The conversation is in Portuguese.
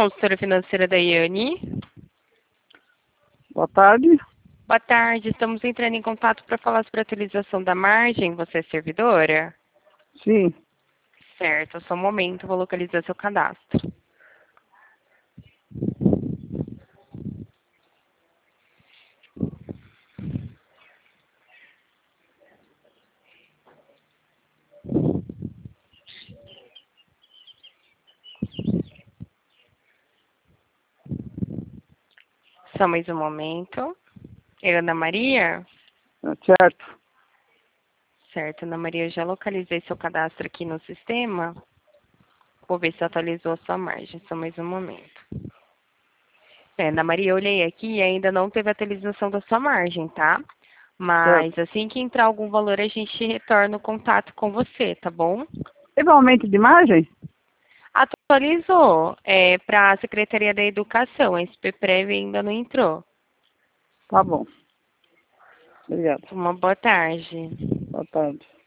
Consultora financeira Daiane. Boa tarde. Boa tarde, estamos entrando em contato para falar sobre a atualização da margem. Você é servidora? Sim. Certo, só um momento, vou localizar seu cadastro. Só mais um momento. É Ana Maria? Certo. Certo, Ana Maria, eu já localizei seu cadastro aqui no sistema. Vou ver se atualizou a sua margem. Só mais um momento. Ana Maria, eu olhei aqui e ainda não teve atualização da sua margem, tá? Mas Certo. assim que entrar algum valor, a gente retorna o contato com você, tá bom? Teve aumento de margem? Atualizou para a Secretaria da Educação. A SPPrev ainda não entrou. Tá bom. Obrigado. Uma boa tarde. Boa tarde.